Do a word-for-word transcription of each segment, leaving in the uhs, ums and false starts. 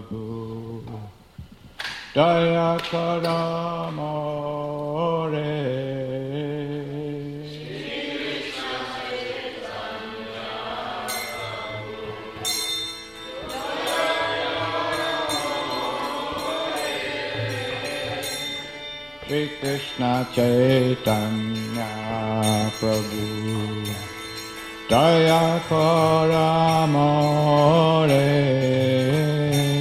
Prabhu Daya Karamore Shri Krishna Chaitanya Prabhu Daya Karamore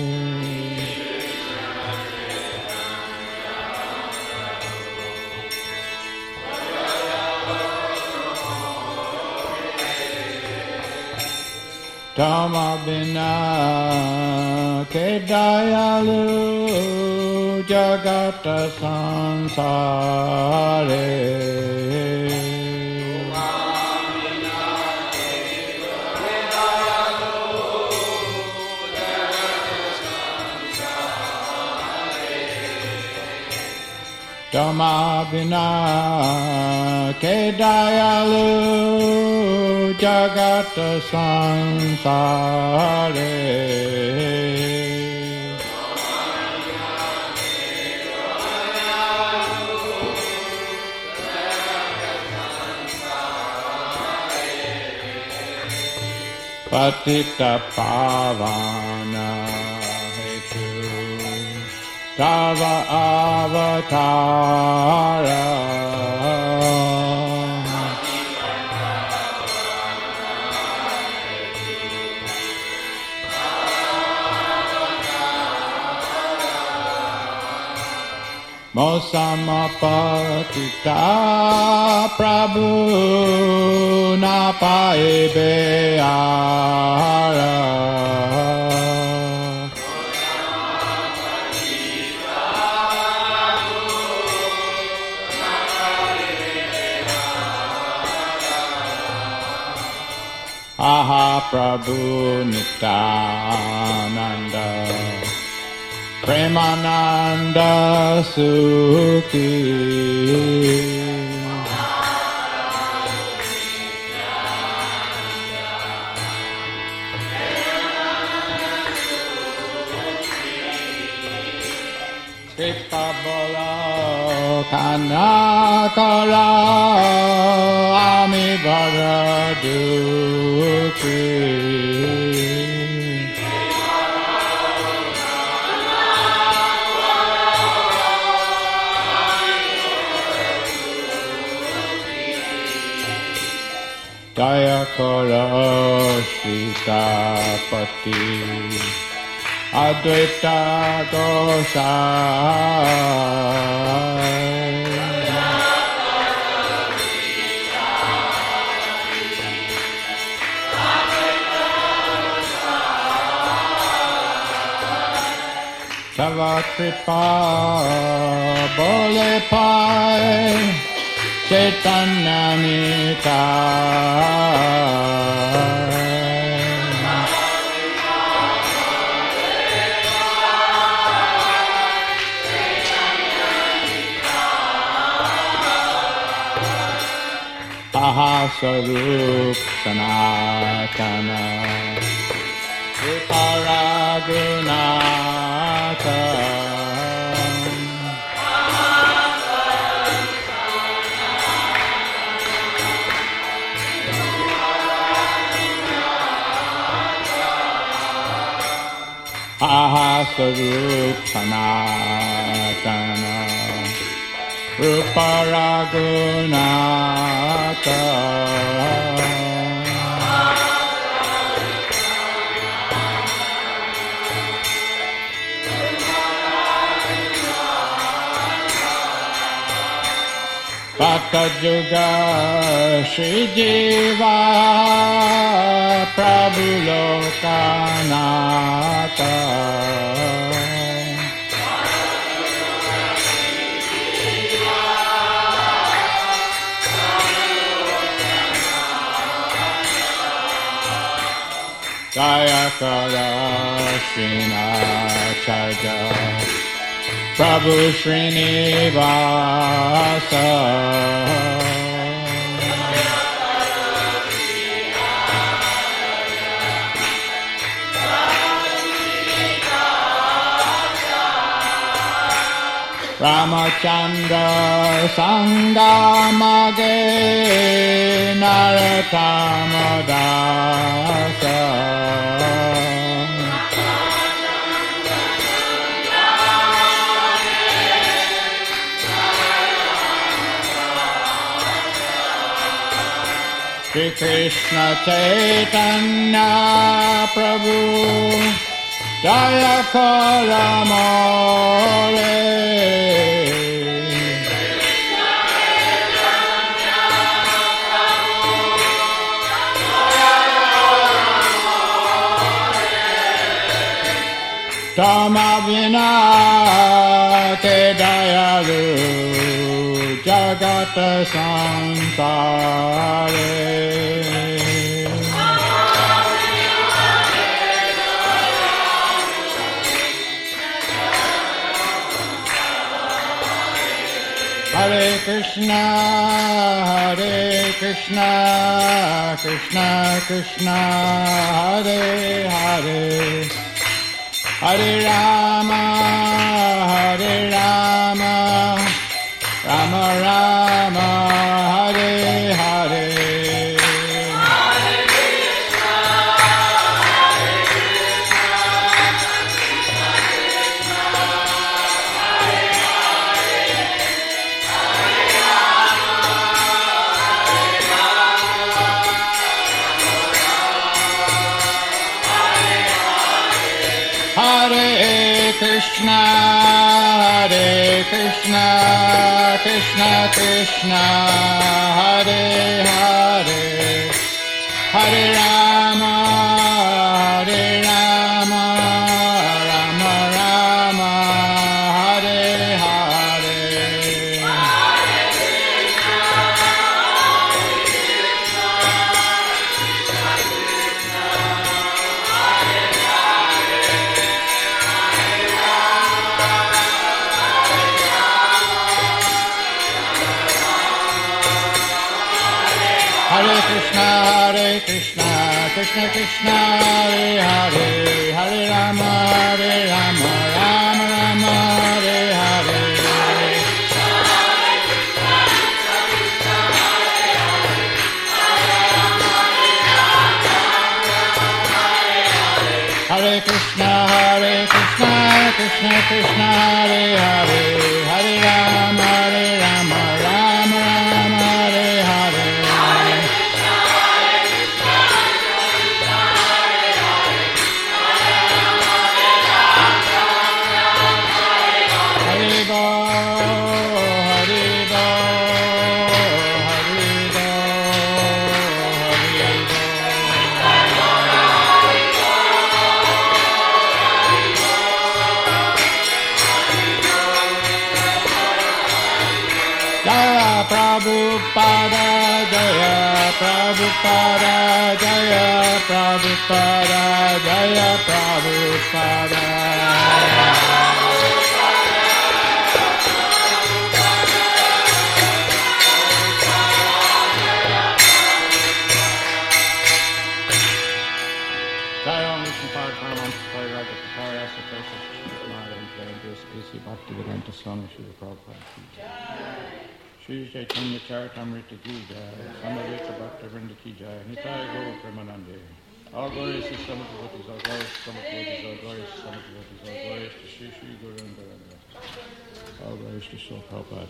Dhamma bina ke dayalu jagata sansare Dhamma bina ke dayalu jagata sansare Patita pavana Tava avatara Mosamapatita Prabhu Napaebe ara Aha Prabhu Nityananda Premananda Sukhi Kripa Bala Kanakara Ami Varaduki Daya Kara Sitapati Advaita Dosha Tava Kripa Bole Pai Chaitanya Nitai Aha Sarup Sanatana Ruparagunata Aha Sarup Sanatana Rupa Raghunatha Bhakta Juga Shri Jiva Prabhu Lokanatha Jaya Kara Srinacharya Prabhu Srinivasa Ramachandra Sangamage Narottama Dasa Shri Krishna Chaitanya Prabhu Jaya Karamore Tama Vina Te Dayalu Jagata Sansare Hare Krishna, Hare Krishna, Krishna Krishna, Hare Hare, Hare Rama, Hare Rama, Rama Rama, Hare Hare. Hare Krishna, Hare Krishna, Krishna Krishna, Hare Hare, Hare Rama, Hare Rama, Rama Rama, Hare Hare. Hare Krishna, Hare Krishna, Krishna Krishna, Hare Hare, Hare Rama, Hare Rama, Rama Rama, Hare Hare. Hare Krishna, Hare Krishna, Krishna Krishna, Hare Hare, Hare Rama, Hare Rama, Rama Rama, Hare Hare. Prabhupada, Jaya Prabhupada, Jaya Prabhupada, Jaya Prabhupada. Jaya Om Vishnu Pada Paramaham Pada Raja Patarya Satrasa Shri Jayadis A C Bhaktivedanta Swami Srila Prabhupada. Shri Chaitanya Charitamrita Ki Jai, Samadhita Bhakta Vrinda Ki Jai, Nitai Gaur Premanande. All glories to Samad Devotees, all glories to Samad Devotees, all glories to Samad Devotees, all glories to Shri Shri Guru and Bharanga. All glories to Srila Prabhupada.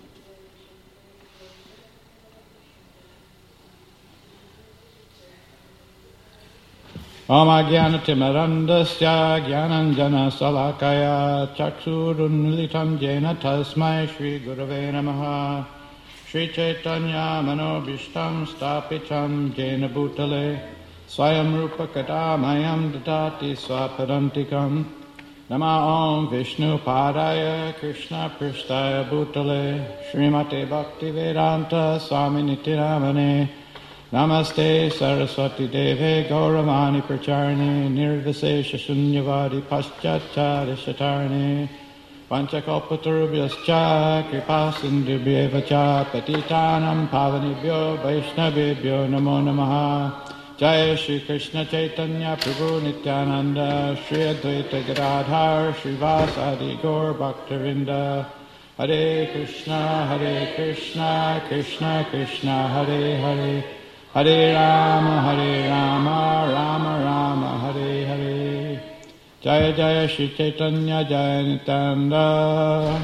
Om Ajnanatimirandasya Jnananjana Salakaya Chaksurunmilitam Jena Tasmai Shri Gurave Namaha Shri Chaitanya Manobhishtam Stapitam Jena Bhutale Swayam Rupa Kadamayam Dadati Swapadantikam Nama Om Vishnu Padaya Krishna Prishtaya Bhutale Srimate Bhaktivedanta Swami Nityanamane Namaste Saraswati Deve Gauravani Pracharne Nirvisesha Shunyavadi Paschachari Shatarne Panchakalpatarubhyascha Kripasindubhyevacha Patitanam Pavanibhyo Vaishnavibhyo Namo Namaha Jaya Shri Krishna Chaitanya Prabhu Nityananda Shri Advaita Gadadhar Shri Vasadi Gaur Bhaktavinda Hare Krishna, Hare Krishna, Krishna Krishna, Hare Hare, Hare Rama, Hare Rama, Rama Rama, Hare Hare. Jaya Jaya Shri Chaitanya, Jaya Nityananda.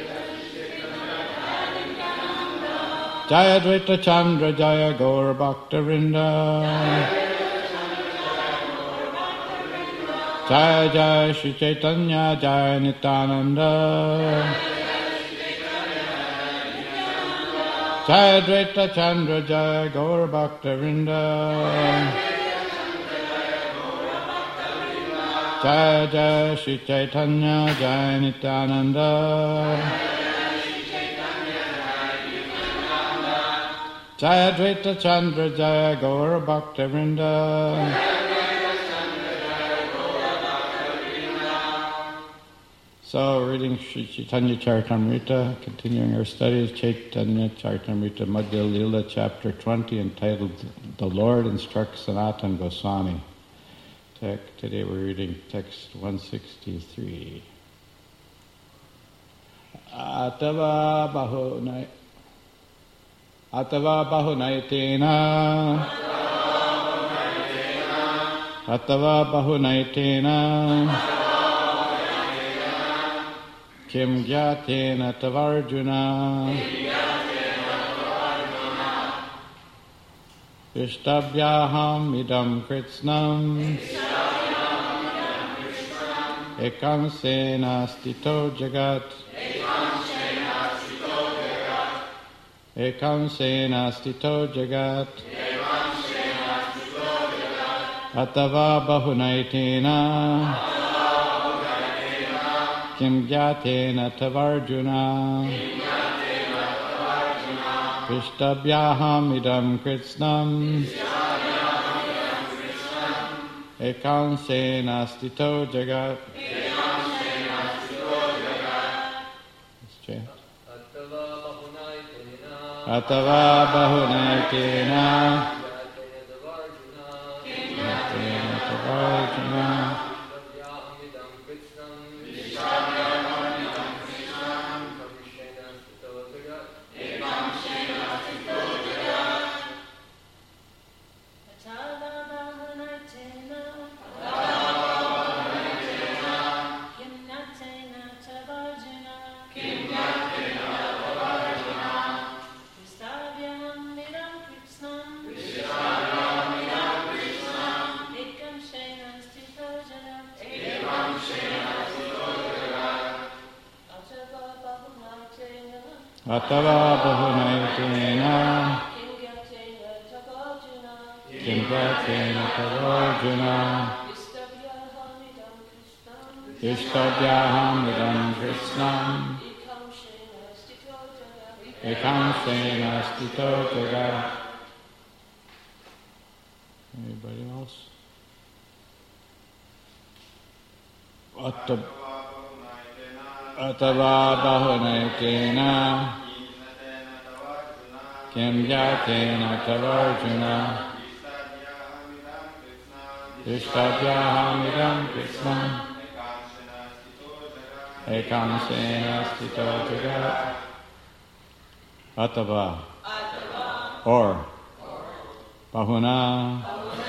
Jaya Dvaita Chandra, Jaya Gaur Bhakta-vrinda. Jaya Jaya Shri Chaitanya, Jaya Nityananda. Jaya Dvaita Chandra, Jaya Gaur Bhakta-vrinda. Jaya Jaya Shri Chaitanya, Jaya Nityananda. Jaya Dvaita Chandra, Jaya Gaur Bhakta-vrinda. So, reading Sri Chaitanya Charitamrita, continuing our studies, Chaitanya Charitamrita Madhya Lila, chapter twenty, entitled The Lord Instructs Sanatana Goswami. Today we're reading text one sixty-three. Atava bahunai Atava bahunaitena Atava bahunaitena Kim gyatena tavarjuna Ishtabhyaham idam kritsnam Ekam sena stito jagat Ekam sena stito jagat Atava bahunaitena Kim gyatena tavarjuna Vishtabhyaham idam kritsnam Ekam sena stito jagat. Let's chant. Atava bahunaitena Gyatena tavarjuna Atava bahunaitena Kim gyatena tavarjuna Ishtabhyaham idam kritsnam Ekam sena stito jagat. Anybody else? Atava Atava bahunaitena Kim gyatena tavarjuna Ishtabhyaham idam kritsnam Ekam sena stito jagat. Atava or bahuna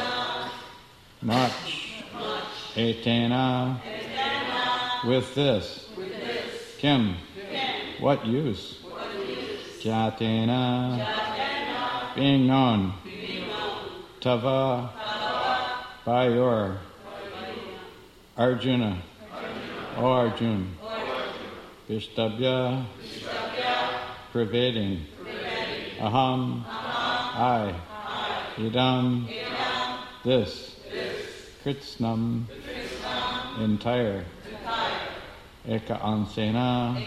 much etena with this. Kim, what use? Jatena, being known. Tava, by your. Arjuna, O Arjun. Vishtabhya, pervading. Aham, I. Idam, this. Kritsnam, entire. Eka ansena,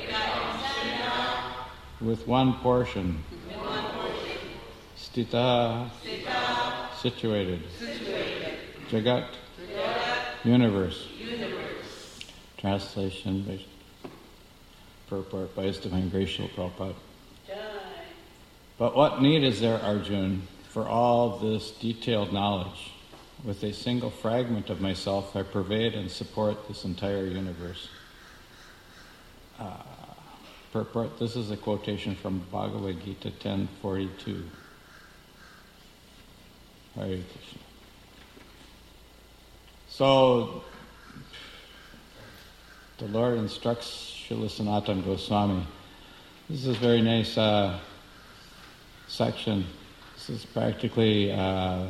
with one portion. Stita, situated. Jagat, universe. Translation by purport by His Divine Grace Srila Prabhupada. But what need is there, Arjun, for all this detailed knowledge? With a single fragment of myself, I pervade and support this entire universe. Uh, purport. This is a quotation from Bhagavad Gita ten forty-two. Hare Krishna. So, the Lord instructs Srila Sanatana Goswami. This is a very nice uh, section. This is practically, uh,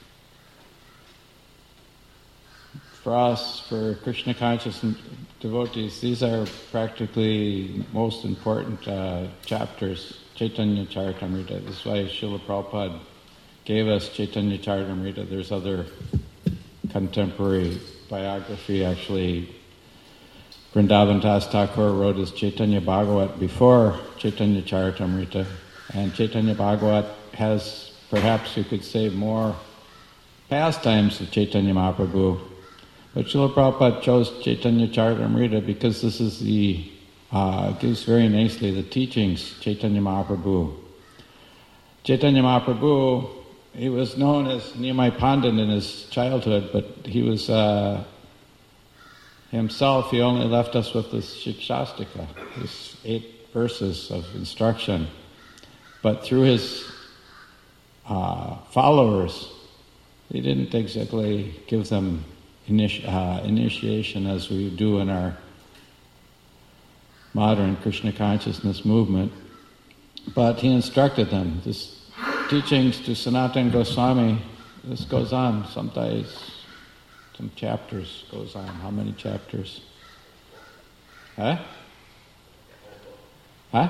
for us, for Krishna conscious devotees, these are practically most important uh, chapters, Chaitanya Charitamrita. This is why Srila Prabhupada gave us Chaitanya Charitamrita. There's other contemporary biography, actually. Vrindavan Das Thakur wrote his Chaitanya Bhagavat before Chaitanya Charitamrita, and Chaitanya Bhagavat has, perhaps you could say, more pastimes of Chaitanya Mahaprabhu. But Srila Prabhupada chose Chaitanya Charitamrita because this is the, uh, gives very nicely the teachings, Chaitanya Mahaprabhu. Chaitanya Mahaprabhu, he was known as Niyamai Pandit in his childhood, but he was, uh, himself, he only left us with this Shikshastika, these eight verses of instruction. But through his uh, followers, he didn't exactly give them initi- uh, initiation as we do in our modern Krishna consciousness movement. But he instructed them. This teachings to Sanatana Goswami, this goes on sometimes. Some chapters goes on. How many chapters? Huh? Huh?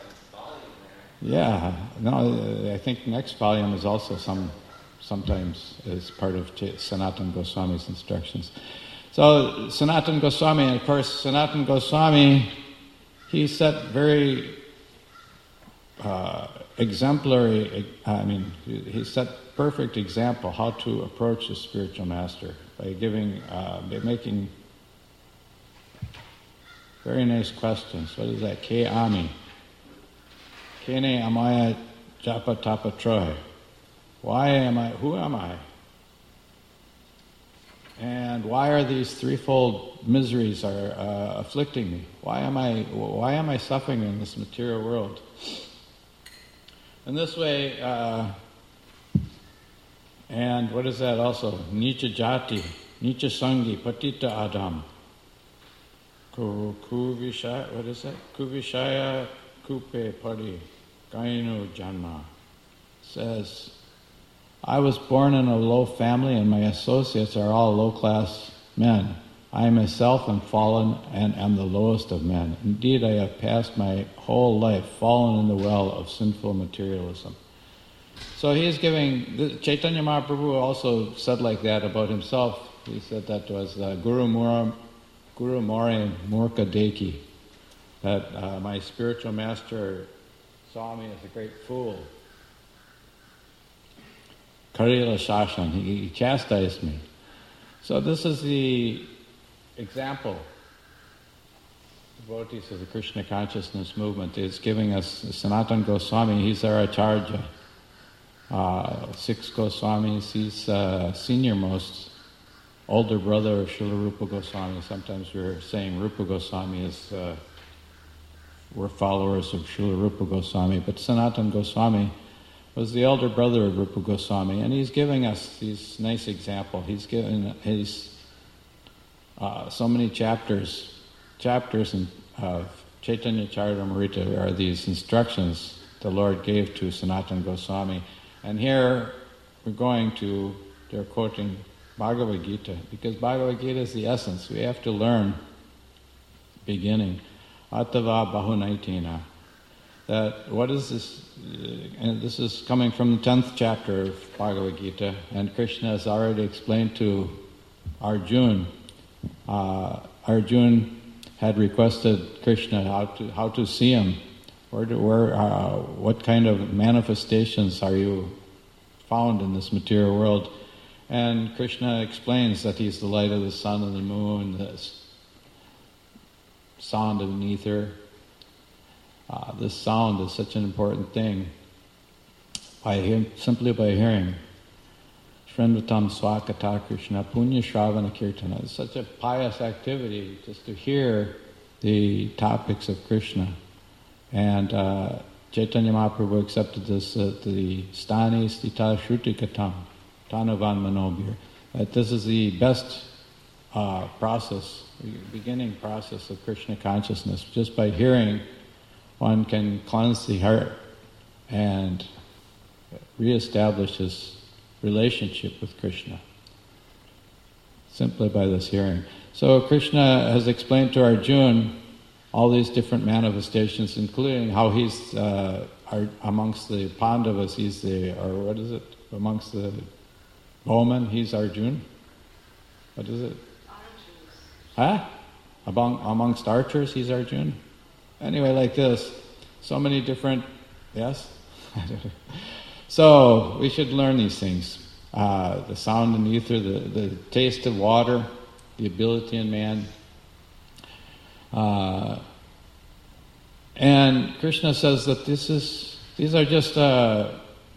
Yeah. No, I think next volume is also some, sometimes is part of Sanatana Goswami's instructions. So Sanatana Goswami, and of course Sanatana Goswami, he set very uh, exemplary, I mean, he set perfect example how to approach a spiritual master. By giving, uh, by making very nice questions. What is that? Ke ami? Kene amaya japa tapa troy? Why am I, who am I? And why are these threefold miseries are uh, afflicting me? Why am I, why am I suffering in this material world? In this way, uh, and what is that also? Nicha jati, nicha sangi, patita adam. Kuvishaya, what is that? Kuvishaya kupe pari, gainu janma. Says, I was born in a low family and my associates are all low-class men. I myself am fallen and am the lowest of men. Indeed, I have passed my whole life fallen in the well of sinful materialism. So he's giving, Chaitanya Mahaprabhu also said like that about himself. He said that was uh, Guru Mura, Guru More Murka Deki, that uh, my spiritual master saw me as a great fool. Karila Shashan, he, he chastised me. So this is the example. Devotees of the Krishna consciousness movement is giving us Sanatana Goswami, he's our Acharya. Uh, six Goswamis, he's uh, senior most, older brother of Srila Rupa Goswami. Sometimes we're saying Rupa Goswami is, uh, we're followers of Srila Rupa Goswami, but Sanatana Goswami was the elder brother of Rupa Goswami, and he's giving us these nice examples. He's given his uh, so many chapters, chapters in, of Chaitanya Charitamrita are these instructions the Lord gave to Sanatana Goswami. And here we're going to, they're quoting Bhagavad Gita, because Bhagavad Gita is the essence. We have to learn, beginning, Atava Bahunaitina, that what is this, uh, and this is coming from the tenth chapter of Bhagavad Gita, and Krishna has already explained to Arjuna. Uh, Arjuna had requested Krishna how to how to see him. Where, do, where, uh, what kind of manifestations are you found in this material world? And Krishna explains that he's the light of the sun and the moon, the sound of an ether. Uh, this sound is such an important thing. By hear, simply by hearing, Shrenvatam Swakata Krishna Punya Shravana Kirtana. It's such a pious activity just to hear the topics of Krishna. And uh, Chaitanya Mahaprabhu accepted this at uh, the Stani Stita Shruti Katam, Tanuvan Manobir, that this is the best uh, process, the beginning process of Krishna consciousness. Just by hearing, one can cleanse the heart and reestablish his relationship with Krishna, simply by this hearing. So Krishna has explained to Arjuna all these different manifestations, including how he's uh, are, amongst the Pandavas, he's the, or what is it, amongst the bowmen, he's Arjuna. What is it? Archers. Huh? Among, amongst archers, he's Arjuna. Anyway, like this, so many different, yes? So, we should learn these things. Uh, the sound and ether, the, the taste of water, the ability in man. Uh, and Krishna says that this is, these are just, uh,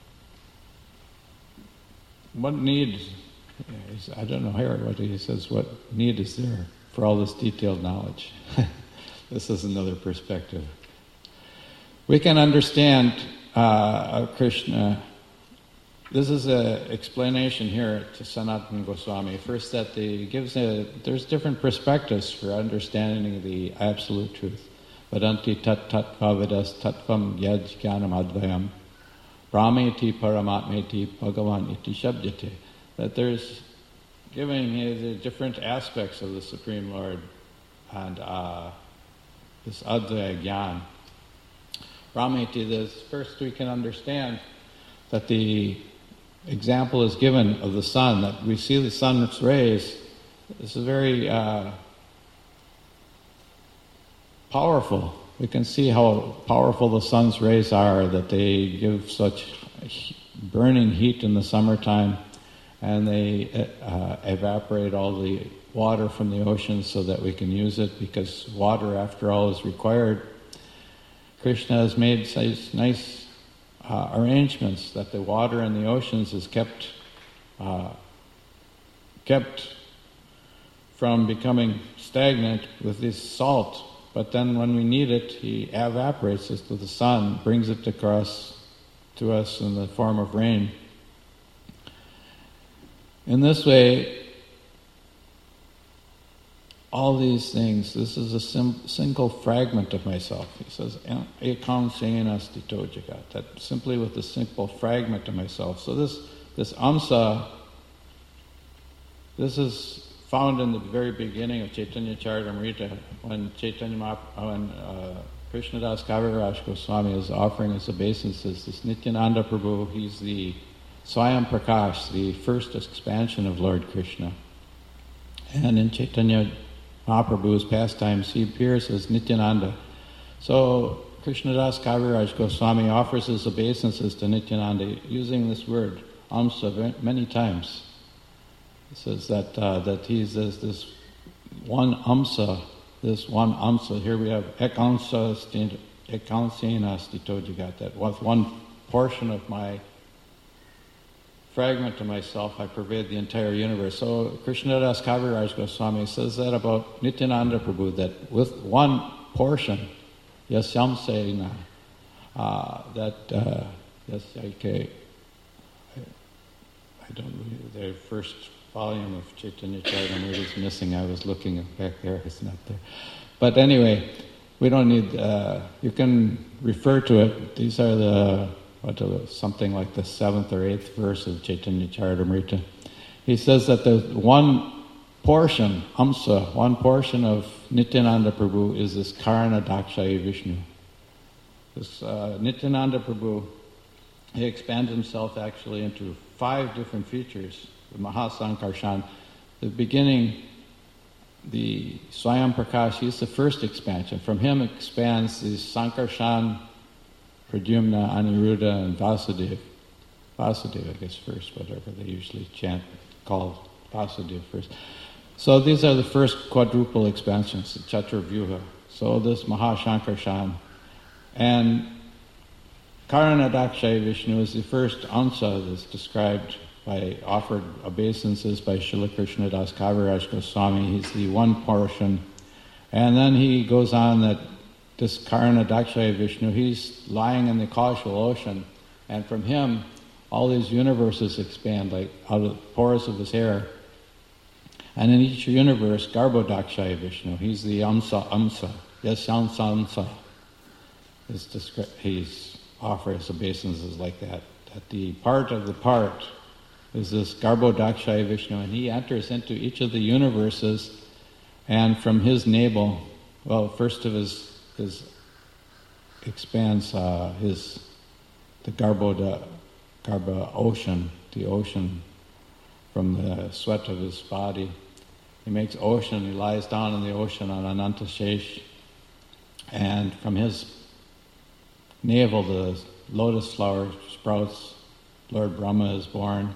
what need, I don't know here what he says, what need is there for all this detailed knowledge? This is another perspective. We can understand uh, Krishna. This is an explanation here to Sanatana Goswami. First, that he gives a, there's different perspectives for understanding the absolute truth. Vadanti tat tat vavidas tattvam yaj jnanam advayam brahmeti paramatmeti bhagavan iti shabdyate. That there's giving the different aspects of the Supreme Lord and uh, this advaya jnana. Brahmeti, this first we can understand that the example is given of the sun, that we see the sun's rays. This is very uh, powerful. We can see how powerful the sun's rays are, that they give such burning heat in the summertime, and they uh, evaporate all the water from the ocean so that we can use it, because water, after all, is required. Krishna has made such nice Uh, arrangements that the water in the oceans is kept uh, kept from becoming stagnant with this salt. But then when we need it, he evaporates it to the sun, brings it across to us in the form of rain. In this way, all these things, this is a sim- single fragment of myself. He says, ekam sena stito jagat, that simply with a simple fragment of myself. So this this amsa, this is found in the very beginning of Chaitanya Charitamrita, when Chaitanya Mahaprabhu, when uh, Krishnadas Kaviraj Goswami is offering his obeisances. This Nityananda Prabhu, he's the Swayam Prakash, the first expansion of Lord Krishna. And in Chaitanya Mahaprabhu's pastimes, he appears as Nityananda. So Krishnadas Kaviraj Goswami offers his obeisances to Nityananda using this word, amsa, many times. He says that uh, that he's this, this one amsa, this one amsa. Here we have ekansa ekansena stito jagat, that with one portion of my fragment of myself, I pervade the entire universe. So Krishnadas Kaviraj Goswami says that about Nityananda Prabhu, that with one portion, yasyamsena, uh, that uh, yasyake, I, I don't know, the first volume of Chaitanya Charitamrita is missing. I was looking back there, it's not there. But anyway, we don't need, uh, you can refer to it. These are the What, something like the seventh or eighth verse of Chaitanya Charitamrita. He says that the one portion, amsa, one portion of Nityananda Prabhu is this Karana Dakshaya Vishnu. This uh, Nityananda Prabhu, he expands himself actually into five different features. The Mahasankarshan, the beginning, the Swayam Prakash, he's the first expansion. From him expands the Sankarshan, Pradyumna, Aniruddha, and Vasudeva. Vasudeva, I guess, first, whatever they usually chant, call Vasudeva first. So these are the first quadruple expansions, the Chaturvyuha. So this Mahashankarshan. And Karanadakshaya Vishnu is the first amsa that's described by, offered obeisances by Srila Krishnadas Kaviraj Goswami. He's the one portion. And then he goes on that this Karana Dakshaya Vishnu, he's lying in the causal ocean, and from him, all these universes expand, like out of the pores of his hair. And in each universe, Garbhodakshaya Vishnu, he's the Amsa Amsa, Yasyansa Amsa. His descri- he's offers obeisances like that. That the part of the part is this Garbhodakshaya Vishnu, and he enters into each of the universes, and from his navel, well, first of his, his expands uh, his the Garbhoda, Garbha ocean, the ocean from the sweat of his body. He makes ocean, he lies down in the ocean on Ananta Shesh, and from his navel the lotus flower sprouts, Lord Brahma is born.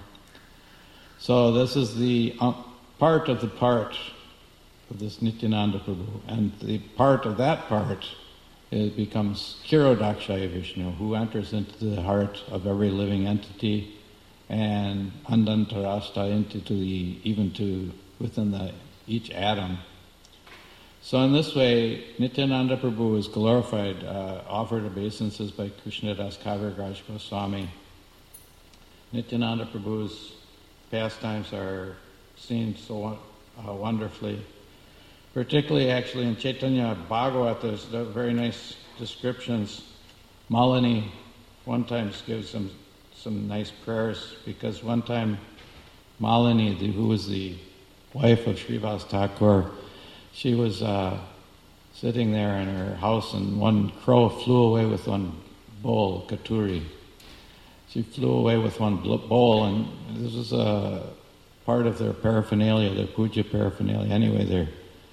So this is the um, part of the part of this Nityananda Prabhu, and the part of that part it becomes Kirodakshaya Vishnu, who enters into the heart of every living entity, and Andantarashta into the even to within the each atom. So in this way, Nityananda Prabhu is glorified, uh, offered obeisances by Krishnadas Kaviraj Goswami. Nityananda Prabhu's pastimes are seen so uh, wonderfully. Particularly, actually, in Chaitanya Bhagavat, there's very nice descriptions. Malini one time gives some some nice prayers, because one time Malini, the, who was the wife of Srivas Thakur, she was uh, sitting there in her house, and one crow flew away with one bowl, katuri. She flew away with one bowl, and this was a part of their paraphernalia, their puja paraphernalia. Anyway, they're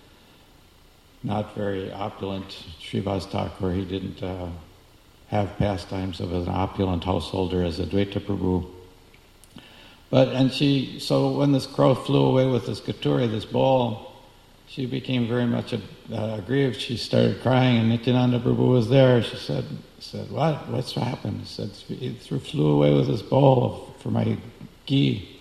not very opulent. Srivas Thakur, he didn't uh, have pastimes of an opulent householder as Advaita Prabhu. But, and she, so when this crow flew away with this katuri, this bowl, she became very much uh, aggrieved. She started crying, and Nityananda Prabhu was there. She said, said, what? What's happened? He said, he flew away with this bowl for my ghee.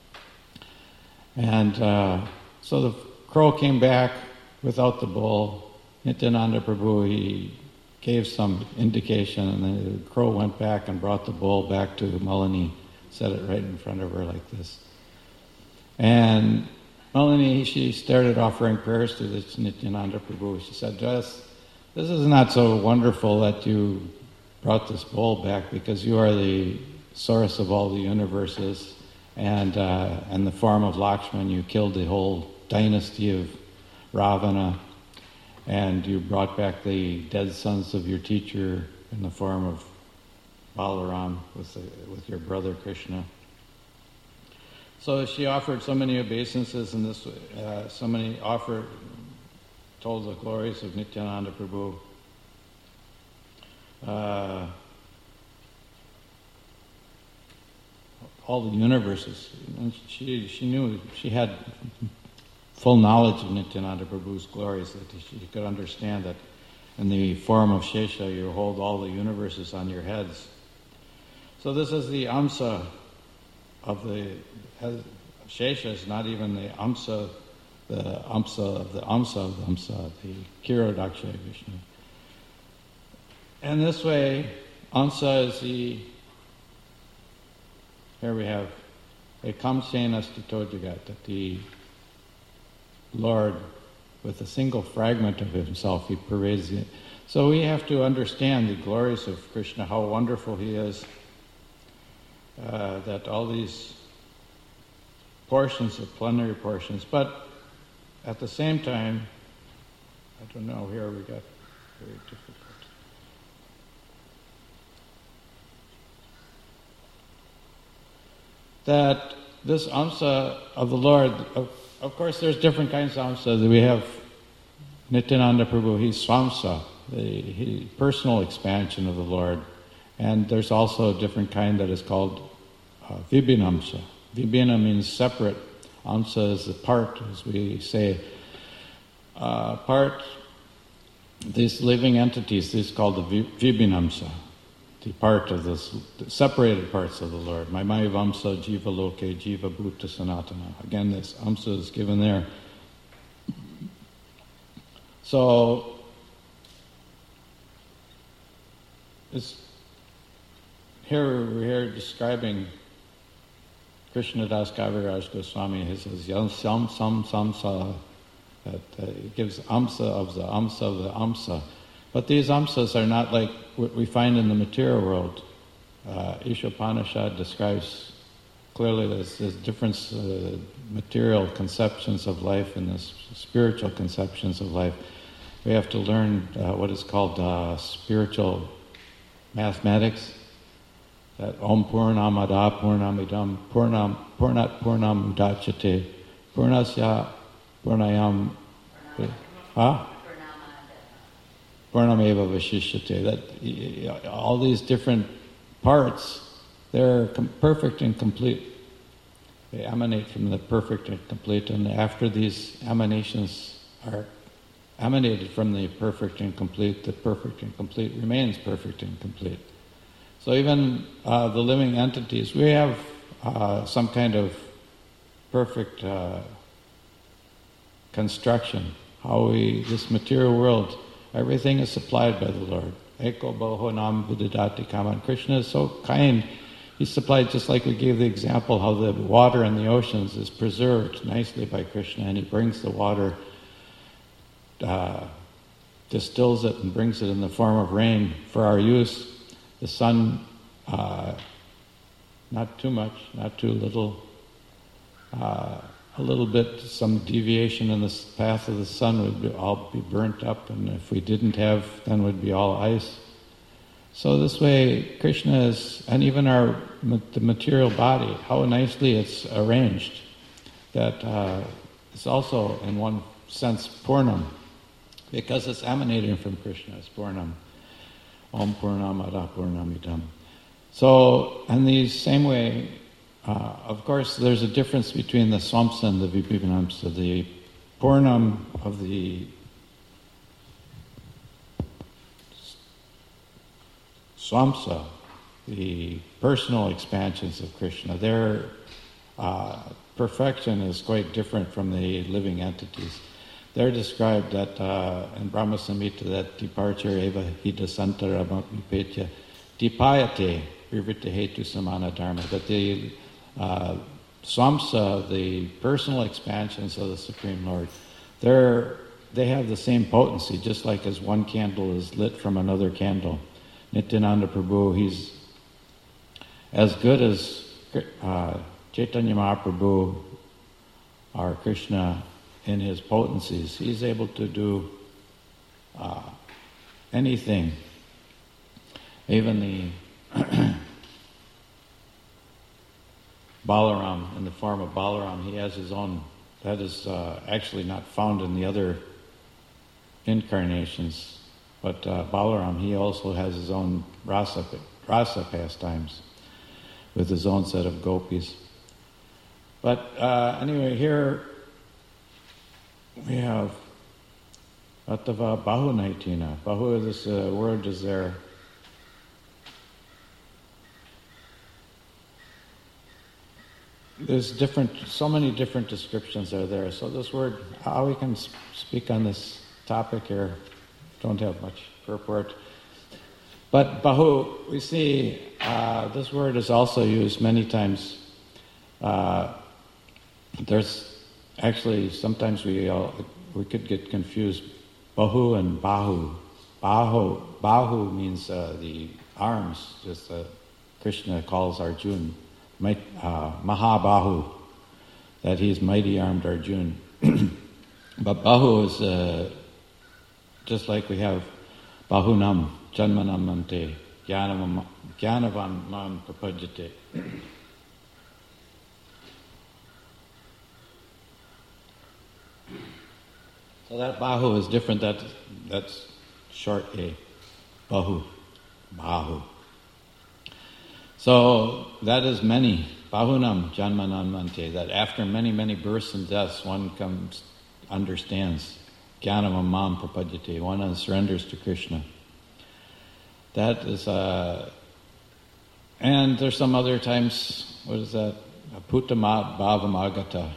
And uh, so the crow came back without the bowl. Nityananda Prabhu, he gave some indication, and then the crow went back and brought the bowl back to Malini, set it right in front of her like this. And Malini, she started offering prayers to this Nityananda Prabhu. She said, this, this is not so wonderful that you brought this bowl back, because you are the source of all the universes, and uh, in the form of Lakshman you killed the whole dynasty of Ravana, and you brought back the dead sons of your teacher in the form of Balaram with, the, with your brother Krishna. So she offered so many obeisances, and this, uh, so many offered, told the glories of Nityananda Prabhu. Uh, all the universes. And she she knew, she had full knowledge of Nityananda Prabhu's glories, that she could understand that in the form of Shesha you hold all the universes on your heads. So this is the Amsa of the Shesha is not even the Amsa, the Amsa of the Amsa of the Amsa, the Kirodakshaya Vishnu. And this way, Amsa is the, here we have, a Kamsena Stito Jagat, that the Lord, with a single fragment of himself, he parades it. So we have to understand the glories of Krishna, how wonderful he is, uh, that all these portions are plenary portions. But at the same time, I don't know, here we got very difficult. That this Amsa of the Lord, of, of course there's different kinds of Amsa. We have Nityananda Prabhu, he's Swamsa, the he, personal expansion of the Lord. And there's also a different kind that is called uh, Vibhinamsa. Vibhina means separate. Amsa is the part, as we say. Uh, part, these living entities, this is called the Vibhinamsa. The part of this, the separated parts of the Lord. Maimai Vamsa Jiva Loke Jiva Bhuta Sanatana. Again, this Amsa is given there. So, It's, here we're here describing Krishnadas Kaviraj Goswami. He says, Yam Sam Sam Samsa, that uh, it gives amsa of the amsa of the amsa. But these amsas are not like what we find in the material world. Uh, Ishopanishad describes clearly this, this different uh, material conceptions of life and this spiritual conceptions of life. We have to learn uh, what is called uh, spiritual mathematics. That Om Purnamada Purnamidam Purnam Purnat Purnam Udachyate Purnasya Purnayam huh? Purnameva Vashishyate. That all these different parts, they're com- perfect and complete. They emanate from the perfect and complete, and after these emanations are emanated from the perfect and complete, the perfect and complete remains perfect and complete. So even uh, the living entities, we have uh, some kind of perfect uh, construction. How we, this material world, everything is supplied by the Lord. Eko boho nam vidadati kaman. Krishna is so kind. He's supplied, just like we gave the example, how the water in the oceans is preserved nicely by Krishna, and he brings the water, uh, distills it and brings it in the form of rain for our use. The sun, uh, not too much, not too little, uh, a little bit, some deviation in the path of the sun would be, all be burnt up, and if we didn't have, then would be all ice. So this way, Krishna is, and even our the material body, how nicely it's arranged, that uh, it's also, in one sense, Purnam, because it's emanating from Krishna, it's Purnam. Om Purnamada Purnamidam. So, in the same way, uh, of course, there's a difference between the Swamsa and the Vibhivanamsa. The Purnam of the Swamsa, the personal expansions of Krishna, their uh, perfection is quite different from the living entities. They're described that uh, in Brahma Samhita, that departure eva hidasantara vipetya dipayate vivritta hetu samana dharma, that the uh, Swamsa, the personal expansions of the Supreme Lord, they're, they have the same potency, just like as one candle is lit from another candle. Nityananda Prabhu, he's as good as uh, Chaitanya Mahaprabhu, or Krishna, in his potencies. He's able to do uh, anything. Even the Balaram, in the form of Balaram, he has his own, that is uh, actually not found in the other incarnations. But uh, Balaram, he also has his own rasa, rasa pastimes with his own set of gopis. But uh, anyway, here we have Attava Bahu Naitina. Bahu, this uh, word is there. There's different, so many different descriptions are there. So this word, how we can speak on this topic here, don't have much purport. But Bahu, we see uh, this word is also used many times. Uh, there's Actually, sometimes we all, we could get confused. Bahu and Bahu. Bahu, Bahu means uh, the arms, just uh, Krishna calls Arjuna might, uh, Mahabahu, that he's mighty-armed Arjuna. But Bahu is uh, just like we have Bahunam, Janmanam Mante, Jnanavam Mam Prapajate. So that Bahu is different, that, that's short A, Bahu, Bahu. So that is many, Bahunam Janmanam Mante, that after many, many births and deaths, one comes, understands, Jnanavam Mam Prapajate, one surrenders to Krishna. That is, uh, and there's some other times, what is that? Putamat Bhavam Agata.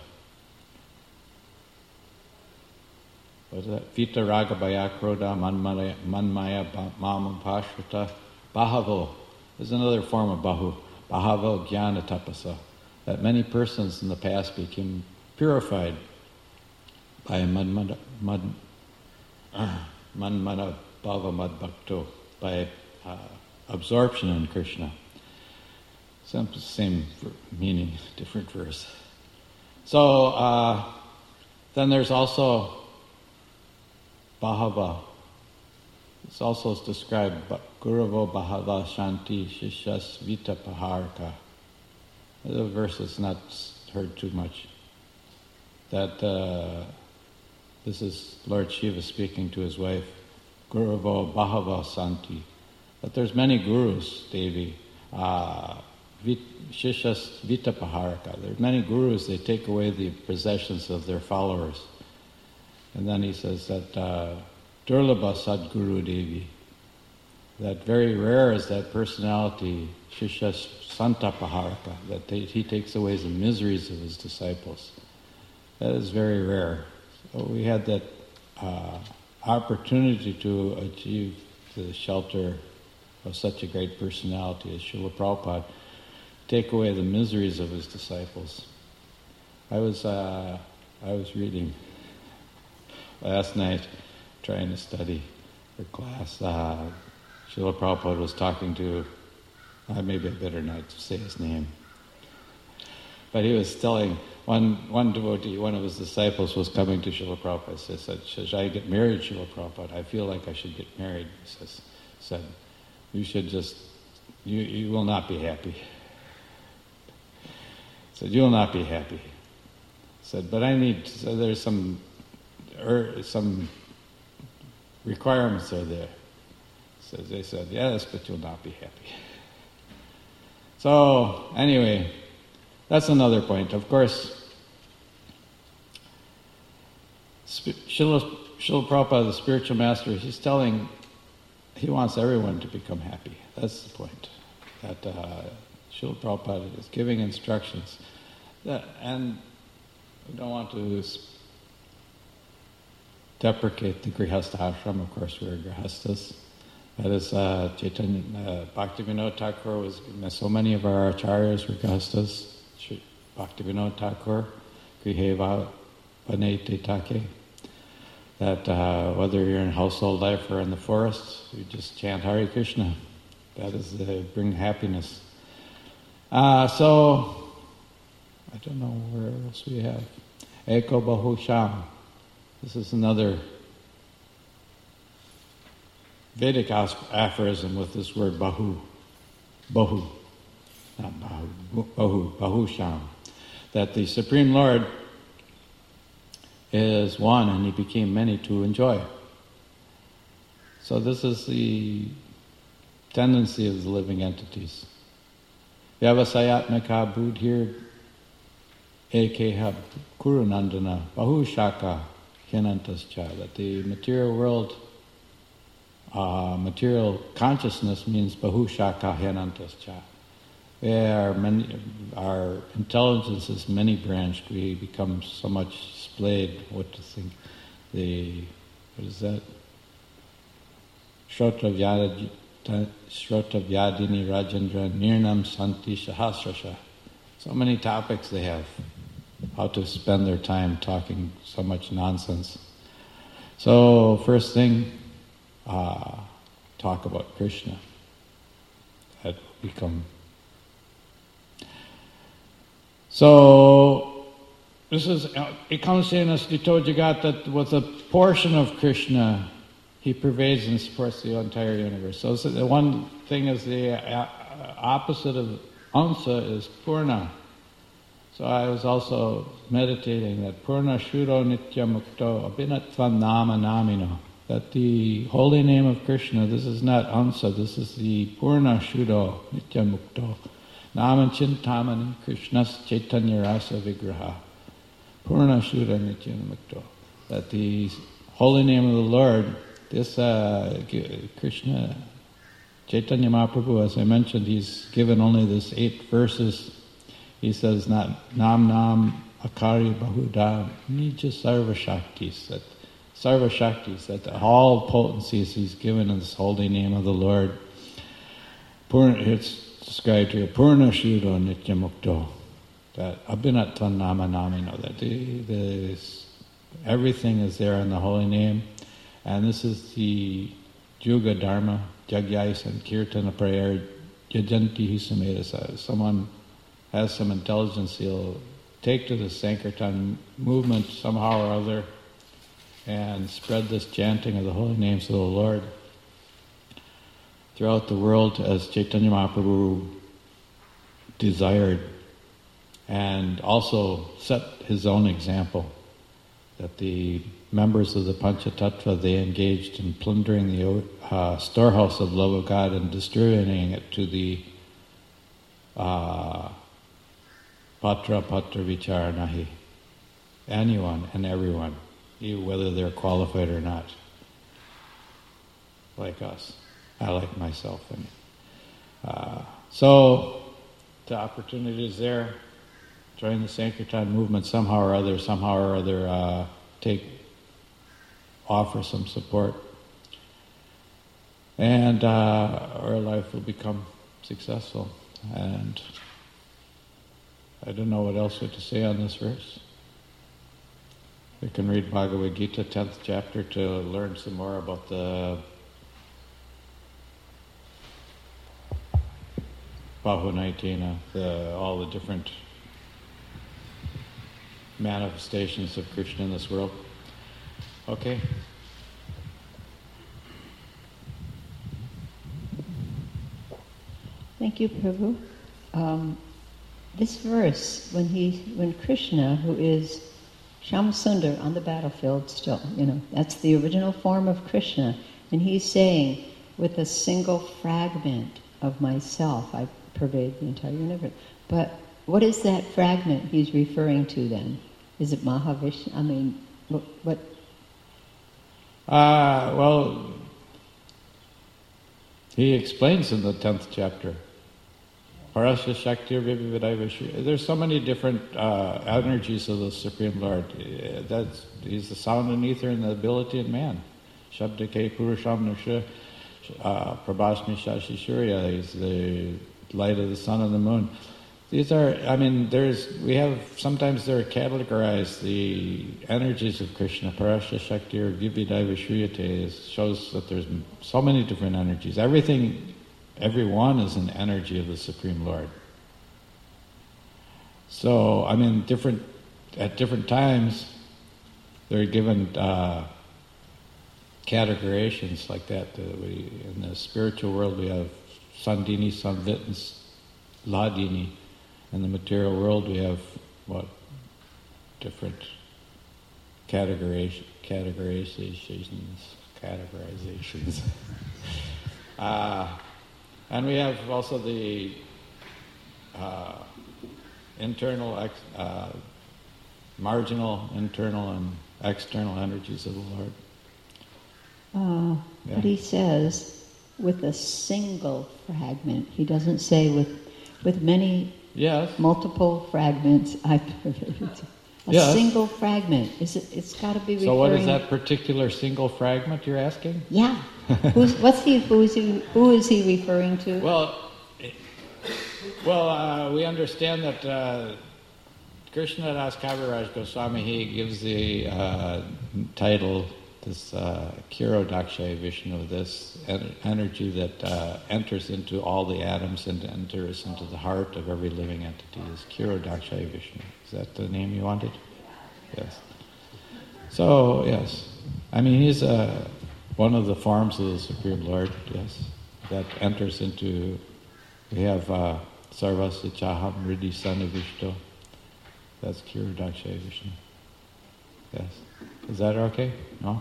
What is that? Vita Raga Bhaya Kroda Manmaya Manmaya Mamam Pashrita Bahavo is another form of Bahu. Bahavo Jnana Tapasa. That many persons in the past became purified by Manmana Mad, uh, Manmana Bhava Mad Bhakto, by uh, absorption in Krishna. Same, same meaning, different verse. So uh, then there's also Bahava. It's also described Guravo Bahava Shanti Shishas Vita Paharka. The verse is not heard too much. That uh, this is Lord Shiva speaking to his wife, Guravo Bahava Santi. That there's many gurus, Devi. Uh, Shishas Vita Paharaka. There are many gurus, they take away the possessions of their followers. And then he says that uh, Durlabha Sadguru Devi, that very rare is that personality, Shishas Santa Paharaka, that they, he takes away the miseries of his disciples. That is very rare. So we had that uh, opportunity to achieve the shelter of such a great personality as Srila Prabhupada, take away the miseries of his disciples. I was uh, I was reading last night, trying to study for class. Uh, Srila Prabhupada was talking to, uh, maybe I better not say his name, but he was telling, one one devotee, one of his disciples was coming to Srila Prabhupada. He said, should I get married, Srila Prabhupada? I feel like I should get married. He says, said, you should just, you, you will not be happy. Said, you will not be happy. Said, but I need, so there's some, er, some requirements are there. Says, they said, yes, but you'll not be happy. So, anyway, that's another point. Of course, Srila, Srila Prabhupada, the spiritual master, he's telling, he wants everyone to become happy. That's the point. That uh, Srila Prabhupada is giving instructions. That, and we don't want to deprecate the Grihastha ashram. Of course, we're Grihasthas. That is, uh, Chaitanya, uh, Bhaktivinoda Thakur was, so many of our acharyas were Grihasthas. Bhaktivinoda Thakur, Griheva Vanete Take. That uh, whether you're in household life or in the forest, you just chant Hare Krishna. That is uh, bring happiness. Uh, so, I don't know where else we have. Eko Bahu Sham. This is another Vedic aphorism with this word Bahu. Bahu. Not Bahu. Bahu. Bahu Sham. That the Supreme Lord is one and he became many to enjoy. So this is the tendency of the living entities. Vyavasayatmaka buddhir ekeha kurunandana bahushaka hinantascha. That the material world, uh, material consciousness means bahushaka hinantascha. We are many, our intelligence is many-branched. We become so much splayed. What to think? The what is that? Shrota Vyadini Rajendra Nirnam Santi Sahasrasha. So many topics they have. How to spend their time talking so much nonsense. So first thing, uh, talk about Krishna. That will become. So, this is, it comes in as Dito Jagat that with a portion of Krishna, he pervades and supports the entire universe. So, so the one thing is the opposite of Ansa is Purna. So I was also meditating that Purna Shuro Nitya Mukto Abhinatvam Nama Namino. That the holy name of Krishna, this is not Ansa, this is the Purna Shuro Nitya Mukto. Naman Chintamani Krishnas Chaitanya Rasa Vigraha. Purna Shura Nitya Mukto. That the holy name of the Lord, this uh, Krishna, Chaitanya Mahaprabhu, as I mentioned, he's given only this eight verses. He says, not Nam Nam Akari Bahuda Nija Sarva Shaktis. That Sarva Shaktis, that all potencies he's given in this holy name of the Lord. Purna, it's described here, Purna Shuddha Nityamukto, that Abhinata Nama Namino, that the, the, everything is there in the holy name, and this is the Juga Dharma, Jagyais and Kirtana prayer, Yajanti Hisamedasa. Someone has some intelligence, he'll take to the Sankirtan movement somehow or other and spread this chanting of the holy names of the Lord throughout the world as Chaitanya Mahaprabhu desired, and also set his own example, that the members of the Panchatattva, they engaged in plundering the uh, storehouse of love of God and distributing it to the uh, Patra Patra Vicharanahi, anyone and everyone, whether they're qualified or not, like us. I like myself. And uh, so the opportunity is there. Join the Sankirtan movement somehow or other, somehow or other, uh, take, offer some support, and uh, our life will become successful. And I don't know what else to say on this verse. We can read Bhagavad Gita, tenth chapter, to learn some more about the Bahunaitina, the, all the different manifestations of Krishna in this world. Okay. Thank you, Prabhu. Um, this verse, when he, when Krishna, who is Shyamsundar on the battlefield still, you know, that's the original form of Krishna, and he's saying, with a single fragment of myself, I pervade the entire universe. But what is that fragment he's referring to then? Is it Mahavishnu? I mean, what? what? Uh, well, he explains in the tenth chapter. Parasya Shakti Vividai. There's so many different uh, energies of the Supreme Lord. That's, he's the sound and ether and the ability in man. Shabdake Purusham Nusha uh, Prabhasmi Shashi Surya. He's the light of the sun and the moon. These are, I mean, there's, we have, sometimes they're categorized, the energies of Krishna, Parasya Shakti or Vividai Vishriyate, shows that there's so many different energies. Everything, every one is an energy of the Supreme Lord. So, I mean, different, at different times, they're given uh, categorizations like that. Uh, we, in the spiritual world, we have Sandini, Samvit, and Ladini. In the material world, we have, what, different categorization, categorizations, categorizations. uh, and we have also the uh, internal, ex, uh, marginal, internal, and external energies of the Lord. Uh, yeah. But he says, with a single fragment. He doesn't say with, with many... Yes. Multiple fragments. I a yes. single fragment. Is it? It's got to be. So, what is that particular single fragment you're asking? Yeah. Who's? What's he? Who is he? Who is he referring to? Well, well, uh, we understand that uh, Krishna Das Kaviraj Goswami, he gives the uh, title, this uh, Kirodakshaya Vishnu, this en- energy that uh, enters into all the atoms and enters into the heart of every living entity, is Kirodakshaya Vishnu. Is that the name you wanted? Yes. So, yes. I mean, he's uh, one of the forms of the Supreme Lord, yes, that enters into, we have uh, Sarvasya Chaham Riddhi Sanavishto. That's Kirodakshaya Vishnu. Yes. Is that okay? No?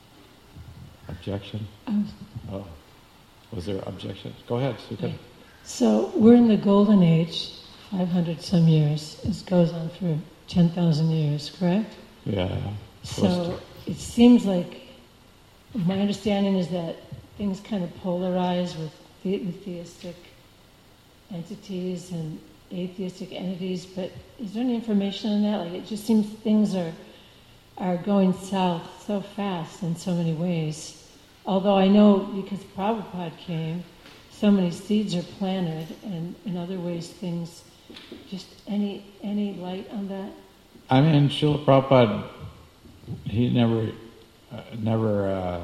Objection? Um, oh. Was there objection? Go ahead, Sukha. Okay. So we're in the golden age, five hundred some years. It goes on for ten thousand years, correct? Yeah. So it seems like, my understanding is that things kind of polarize with, the, with theistic entities and atheistic entities, but is there any information on that? Like, it just seems things are are going south so fast in so many ways. Although I know, because Prabhupada came, so many seeds are planted, and in other ways things, just any any light on that? I mean, Srila Prabhupada, he never, uh, never, uh,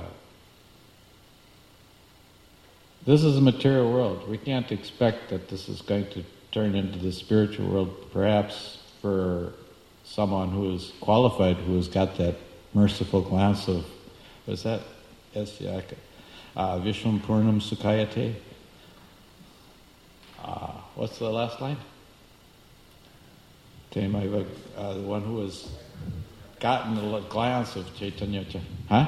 this is a material world. We can't expect that this is going to turn into the spiritual world, perhaps for someone who is qualified, who has got that merciful glance of, what's that? Esyaka. Uh, Vishwam Purnam Sukhayate. Uh, what's the last line? Temaiva, uh, the one who has gotten a glance of Chaitanya. Huh?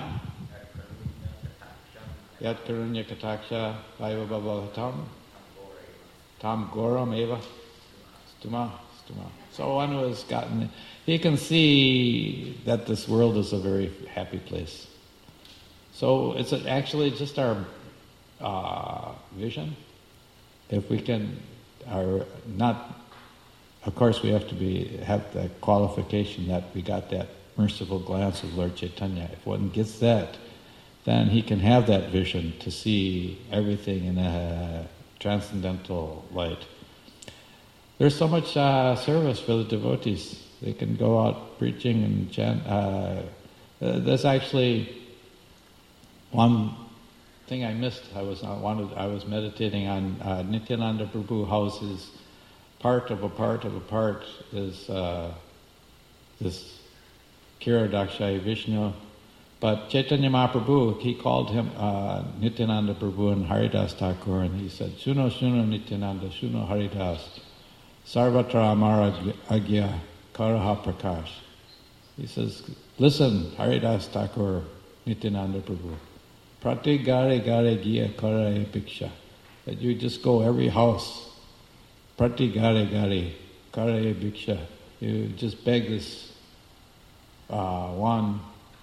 Yat Karunya Kataksha Vaiva Bhavatam Tam Goram Eva Stuma Stuma. So one who has gotten, he can see that this world is a very happy place. So it's actually just our uh, vision. If we can, our not, of course we have to be have the qualification that we got that merciful glance of Lord Chaitanya. If one gets that, then he can have that vision to see everything in a transcendental light. There's so much uh, service for the devotees. They can go out preaching and chant. Uh, uh, there's actually one thing I missed. I was not wanted. I was meditating on uh, Nityananda Prabhu houses. Part of a part of a part is uh, this Kiradakshai Vishnu. But Chaitanya Mahaprabhu, he called him uh, Nityananda Prabhu and Haridas Thakur, and he said, Shuno Shuno Nityananda, Shuno Haridas, Sarvatra Amara Agya Karaha Prakash. He says, listen, Haridas Thakur, Nityananda Prabhu, Prati Gare Gare Gya Karaye Bhiksha. That you just go every house, Prati Gare Gare Karaye Bhiksha. You just beg this uh, one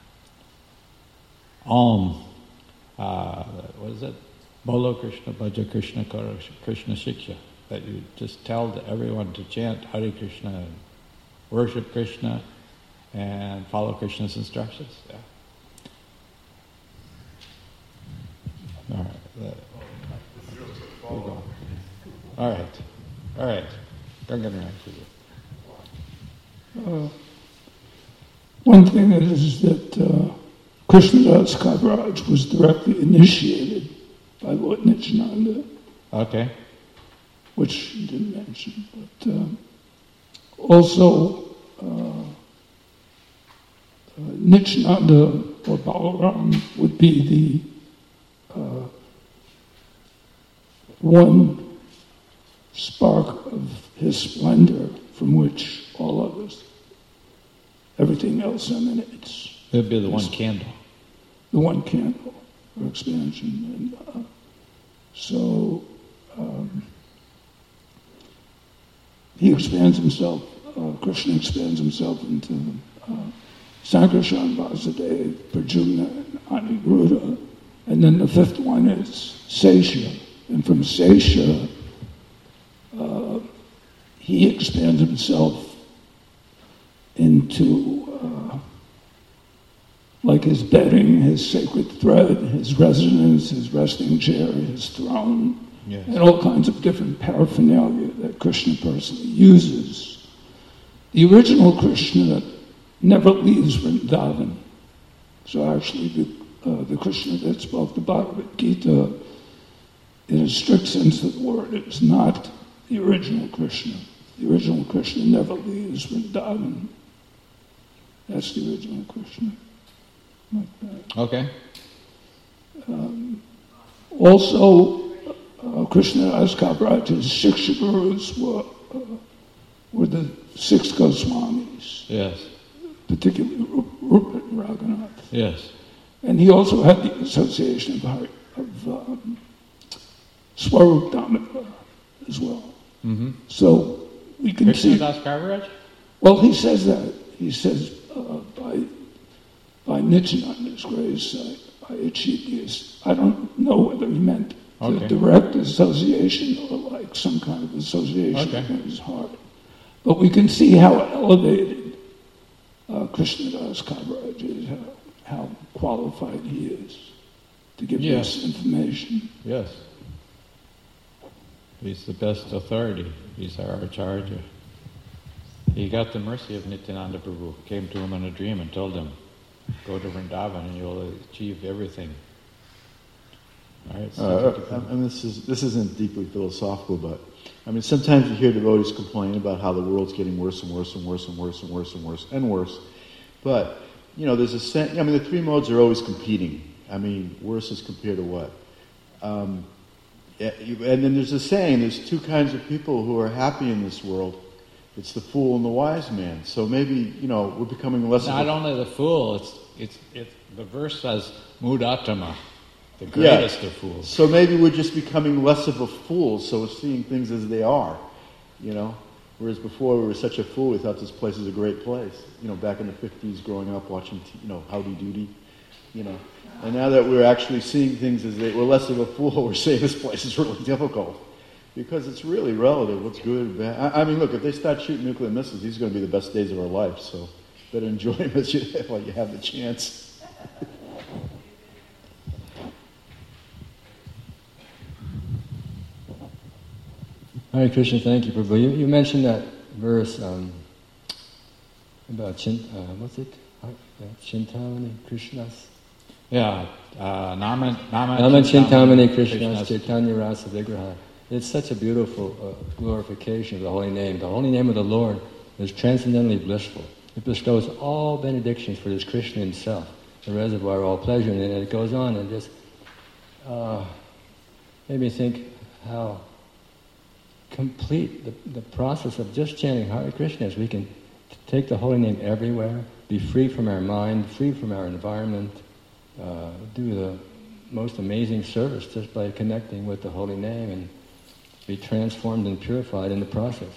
Om, uh, what is it? Bolo Krishna, Bhaja Krishna, Kara Krishna Shiksha. That you just tell to everyone to chant Hare Krishna and worship Krishna and follow Krishna's instructions. Yeah. All right. Let, we'll go. All right. All right. Ganganaraj. Uh, one thing is that uh, Krishnadas Kaviraj was directly initiated by Lord Nityananda. Okay. Which you didn't mention. But uh, also, uh, uh, Nityananda or Balaram would be the uh, one spark of his splendor from which all others, everything else emanates. It'd be the one candle. The one candle for expansion. And uh, so um, he expands himself, uh, Krishna expands himself into uh, Sankarshan, Vasudeva, Pradyumna, and Aniruddha. And then the fifth one is Sesha. And from Sesha, uh, he expands himself into uh, like his bedding, his sacred thread, his residence, his resting chair, his throne, yes, and all kinds of different paraphernalia that Krishna personally uses. The original Krishna never leaves Vrindavan. So actually the, uh, the Krishna that spoke the Bhagavad Gita, in a strict sense of the word, is not the original Krishna. The original Krishna never leaves Vrindavan. That's the original Krishna. Like that. Okay. Um, also, uh, Krishnadas Kaviraj's Shiksha Gurus were, uh, were the six Goswamis. Yes. Particularly Rupert and Raghunath. Yes. And he also had the association of, Hari, of um, Swarup Damodar as well. Mm-hmm. So we can see... Krishnadas Kaviraj? Well, he says that. He says uh, by... By Nityananda's grace, I, I achieved this. I don't know whether he meant okay. the direct association or like some kind of association okay. in his heart. But we can see how elevated uh, Krishnadas Kaviraj is, how, how qualified he is to give yes. this information. Yes. He's the best authority. He's our Acharya. He got the mercy of Nityananda Prabhu. Came to him in a dream and told him, go to Vrindavan and you'll achieve everything. All right, so uh, I mean, this is this isn't deeply philosophical, but I mean, sometimes you hear devotees complain about how the world's getting worse and worse and worse and worse and worse and worse and worse. But you know, there's a sense. I mean, the three modes are always competing. I mean, worse is compared to what? Um, and then there's a saying: there's two kinds of people who are happy in this world. It's the fool and the wise man. So maybe, you know, we're becoming less. Not of a, only the fool. It's it's it's the verse says mudatama. The greatest yeah. of fools. So maybe we're just becoming less of a fool, so we're seeing things as they are, you know? Whereas before we were such a fool, we thought this place is a great place. You know, back in the fifties, growing up, watching, you know, Howdy Doody, you know. And now that we're actually seeing things as they, we're less of a fool, we're saying this place is really difficult. Because it's really relative, what's good, bad. I, I mean, look, if they start shooting nuclear missiles, these are going to be the best days of our life, so better enjoy them as you, while you have the chance. Hare Krishna, thank you, Prabhu. You, you mentioned that verse um, about Chin, uh, what's it? Uh, Chintamani Krishnas. Yeah, uh, Nama Nama, Nama Chintamani Krishnas Krishnas. Chaitanya Rasa Vigraha. It's such a beautiful uh, glorification of the holy name. The holy name of the Lord is transcendently blissful. It bestows all benedictions for this Krishna himself, the reservoir of all pleasure, and it goes on and just uh, made me think how complete the, the process of just chanting Hare Krishna is. We can t- take the holy name everywhere, be free from our mind, free from our environment, uh, do the most amazing service just by connecting with the holy name and be transformed and purified in the process.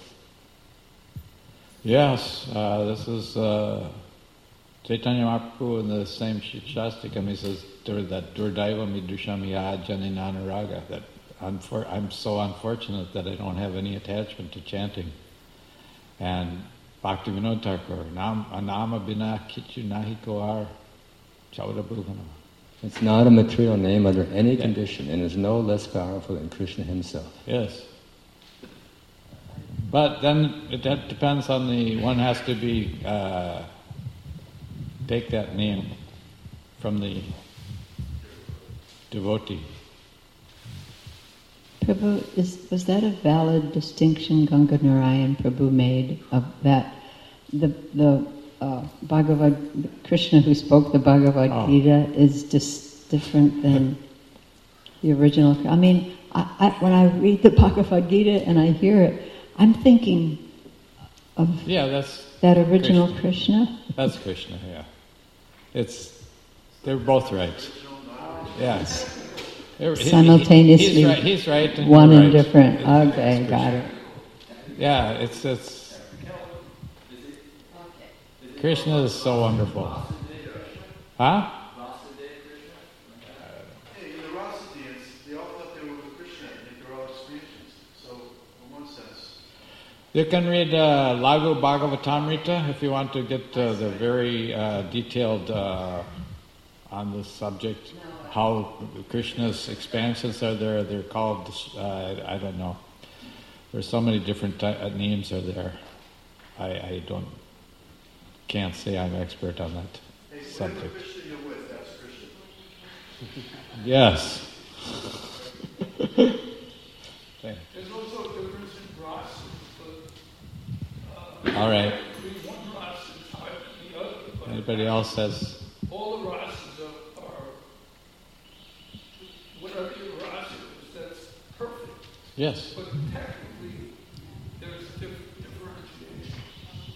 Yes, uh, this is uh, Chaitanya Mahaprabhu in the same Shastikam. He says that Durdaiva Midusham Yajani Nanaraga, that I'm, for, I'm so unfortunate that I don't have any attachment to chanting. And Bhaktivinoda Thakur, Anama Bina Kichu Nahi Koar Chauda Bhuvana. It's not a material name under any yeah. condition and is no less powerful than Krishna himself. Yes. But then it that depends on the, one has to be, uh, take that name from the devotee. Prabhu, is, was that a valid distinction Ganga Narayan Prabhu made of that? The the uh, Bhagavad Krishna who spoke the Bhagavad oh. Gita is just different than the original. I mean, I, I, when I read the Bhagavad Gita and I hear it, I'm thinking of yeah, that's that original Krishna. Krishna. That's Krishna. Yeah, it's they're both right. Yes. Simultaneously, he's right, he's right and one and right. different. It's, okay, it's got it. Yeah, it's it's. Krishna is so wonderful. Huh? Hey, in the Rasa dance, they all thought they were with Krishna, and they were all expansions. So, in one sense. You can read uh, Lagu Bhagavatamrita if you want to get uh, the very uh, detailed uh, on this subject. How Krishna's expansions are there. They're called, uh, I don't know. There's so many different ty- uh, names are there. I, I don't, can't say I'm expert on that Hey, subject. Krishna you're with, that's Krishna. Yes. There's also a difference in rasa. Uh, All right. between one rasa and the other. But Anybody else says? all the rasas are, are whatever your rasa is, that's perfect. Yes. But technically, there's diff- differentiation.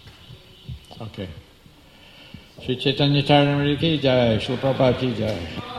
Okay. Shri Chaitanya Charanamrita ki jai, Shri Prabhupada ki jai.